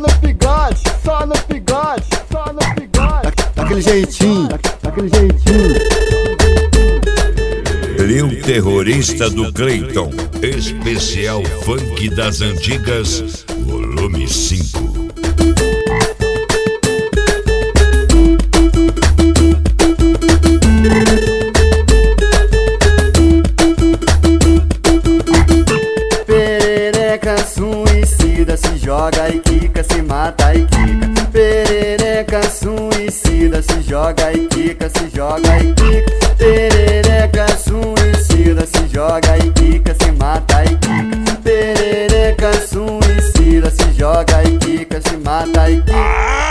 no bigode, só no bigode, só no bigode. Daquele jeitinho, daquele jeitinho. Trio Terrorista do Cleiton, especial funk das antigas, volume 5. Perereca, suicida, se joga e quica, se mata e quica. Perereca, suicida, se joga e quica, se joga e quica. Perereca, suicida, se joga e quica, se mata e quica. Perereca, suicida, se joga e quica, se mata e quica.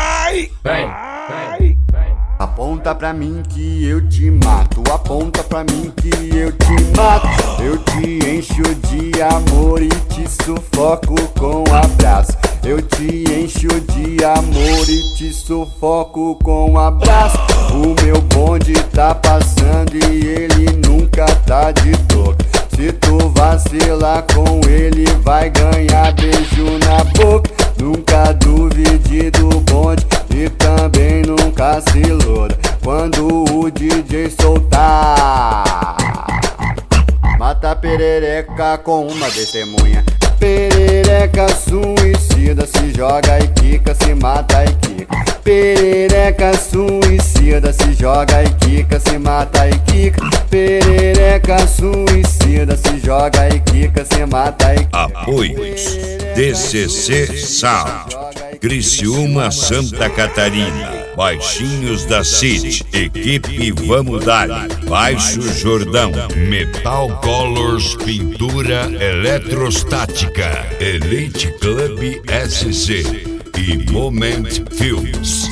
Aponta pra mim que eu te mato, aponta pra mim que eu te mato. Eu te encho de amor e te sufoco com abraço. Eu te encho de amor e te sufoco com abraço. O meu bonde tá passando e ele nunca tá de toca. Se tu vacilar com ele, vai ganhar beijo na boca. Nunca duvide do bonde e também nunca se iluda quando o DJ soltar. Mata a perereca com uma testemunha. Perereca suicida, se joga e quica, se mata e quica. Perereca suicida, se joga e quica, se mata e quica. Perereca suicida, se joga e quica, se mata e quica. Apoios: DCC Sound, Criciúma, Santa Catarina, Baixinhos da City, Equipe Vamos Dali, Baixo Jordão, Metal Colors Pintura Eletrostática, Elite Club SC e Moment Films.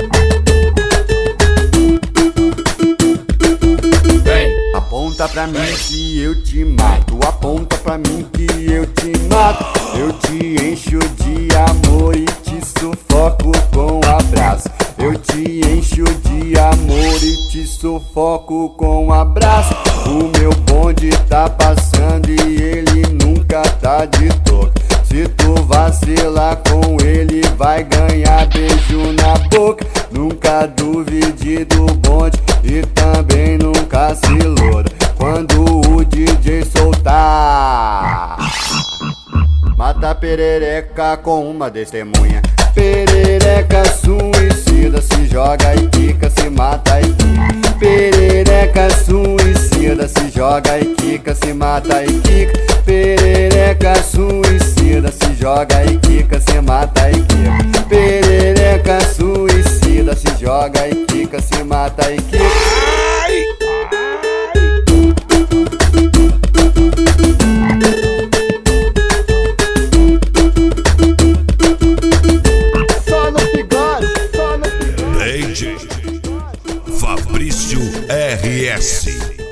Aponta pra mim que eu te mato, aponta pra mim que eu te mato. Eu te encho de amor e te sufoco com abraço. Eu te encho de amor e te sufoco com abraço. O meu bonde tá passando e ele nunca tá de toca. Se tu vacilar com ele, vai ganhar beijo na boca. Nunca duvide do bonde e também nunca se iluda quando o DJ soltar. Mata a perereca com uma testemunha. Perereca suicida, se joga e quica, se mata e quica. Perereca suicida, se joga e quica, se mata e quica. Perereca suicida, se joga e quica, se mata e quica. Perereca suicida, se joga e quica, se mata e quica. Lady Fabrício RS.